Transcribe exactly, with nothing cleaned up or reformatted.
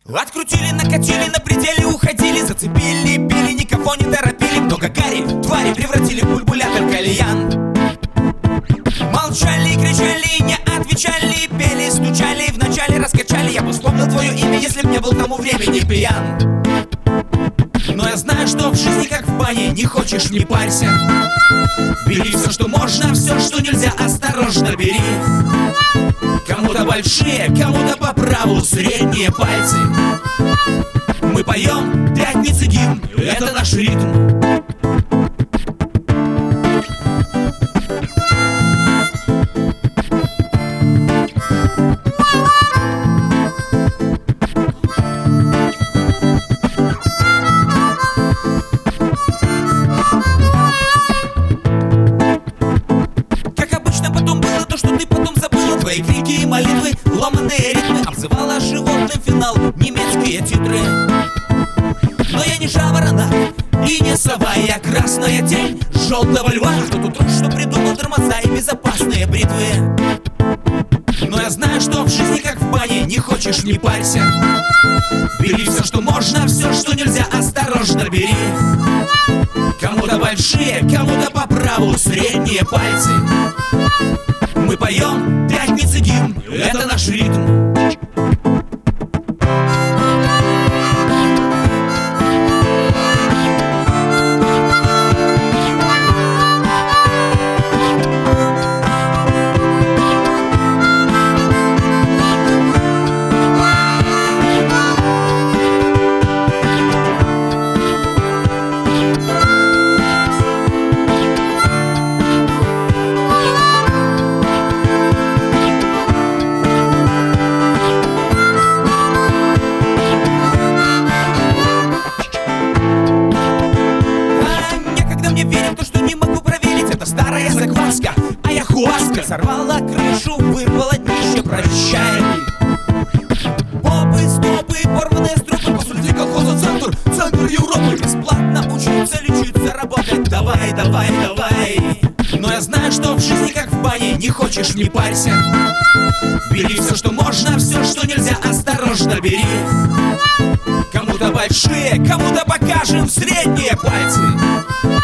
Открутили, накатили, на пределе уходили, зацепили, били, никого не торопили. Много гари, твари превратили в бульбулятор кальян. Молчали, кричали, не отвечали, пели, стучали, вначале раскачали. Я бы вспомнил твое имя, если б не был к тому времени пьян. Но я знаю, что в жизни как в бане, не хочешь — не парься. Бери все, что можно, все, что нельзя, осторожно бери. Кому-то большие, кому-то по праву средние пальцы. Мы поем, пять не цедим, это наш ритм. Твои крики и молитвы, ломаные ритмы, обзывала животным финал немецкие титры. Но я не жаворонок и не сова, я красная тень желтого льва. Кто тут рот, что придумал тормоза и безопасные бритвы? Но я знаю, что в жизни как в бане, не хочешь — не парься. Бери все, что можно, все, что нельзя, осторожно бери. Кому-то большие, кому-то по праву средние пальцы. Мы поем, пять не цедим, это наш ритм. Старая закваска, аяхуаска сорвала крышу, вырвала днище, прощай. Попы, стопы, порванные струпы, по сути колхоза центр, центр Европы. Бесплатно учиться, лечиться, работать, давай, давай, давай. Но я знаю, что в жизни как в бане, не хочешь — не парься. Бери все, что можно, все, что нельзя, осторожно бери. Кому-то большие, кому-то покажем средние пальцы.